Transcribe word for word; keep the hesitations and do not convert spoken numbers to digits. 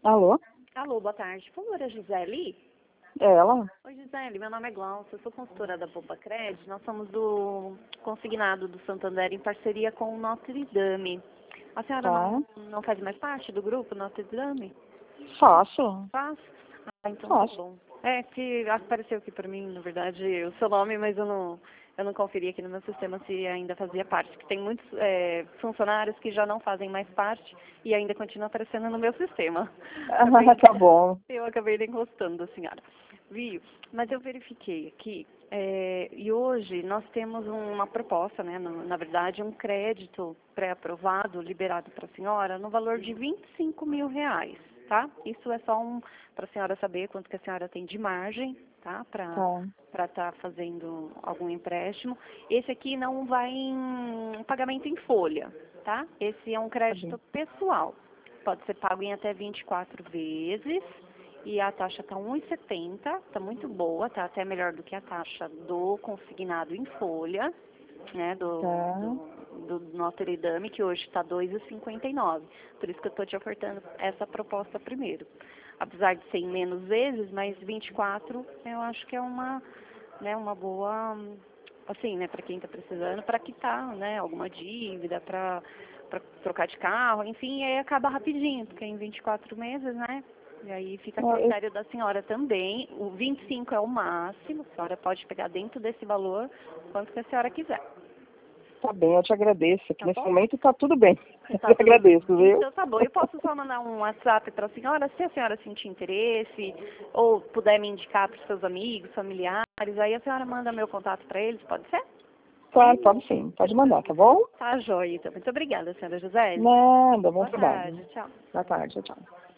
Alô? Alô, boa tarde. Por favor, é Gisele? É ela? Oi, Gisele, meu nome é Glaucia, eu sou consultora da Poupa Cred. Nós somos do consignado do Santander em parceria com o Notre Dame. A senhora Tá. não, não faz mais parte do grupo Notre Dame? Faço. Faz? Ah, então tá Faço. bom. É que apareceu aqui pra mim, na verdade, o seu nome, mas eu não, eu não conferi aqui no meu sistema se ainda fazia parte. Porque tem muitos é, funcionários que já não fazem mais parte e ainda continua aparecendo no meu sistema. Acabei, Ah, tá bom. eu acabei nem gostando da senhora. Viu? Mas eu verifiquei aqui, é, e hoje nós temos uma proposta, né, na, na verdade, um crédito pré-aprovado, liberado para a senhora, no valor de vinte e cinco mil reais, tá? Isso é só um, para a senhora saber quanto que a senhora tem de margem, tá? Para Tá. para estar fazendo algum empréstimo. Esse aqui não vai em pagamento em folha, tá? Esse é um Tá crédito bem. pessoal. Pode ser pago em até vinte e quatro vezes. E a taxa está um e setenta, está muito boa, está até melhor do que a taxa do consignado em folha, né, do, Tá. do, do Notre Dame, que hoje está dois e cinquenta e nove. Por isso que eu estou te ofertando essa proposta primeiro. Apesar de ser em menos vezes, mas vinte e quatro eu acho que é uma, né, uma boa, assim, né, para quem está precisando, para quitar, né, alguma dívida, para para trocar de carro, enfim, aí acaba rapidinho, porque em vinte e quatro meses, né? E aí fica a Ah, eu- critério da senhora também. O vinte e cinco é o máximo, a senhora pode pegar dentro desse valor quanto que a senhora quiser. Tá bem, eu te agradeço. Aqui Tá nesse bom? momento tá tudo bem. Tá Eu tudo bem. agradeço, viu? Então tá bom. Eu posso só mandar um WhatsApp para a senhora, se a senhora sentir interesse, ou puder me indicar para os seus amigos, familiares, aí a senhora manda meu contato para eles, pode ser? Claro, pode sim. Pode mandar, tá bom? Tá, joia. Então, muito obrigada, senhora José. Nada, bom Boa tarde. trabalho. Tchau. Boa tarde, tchau.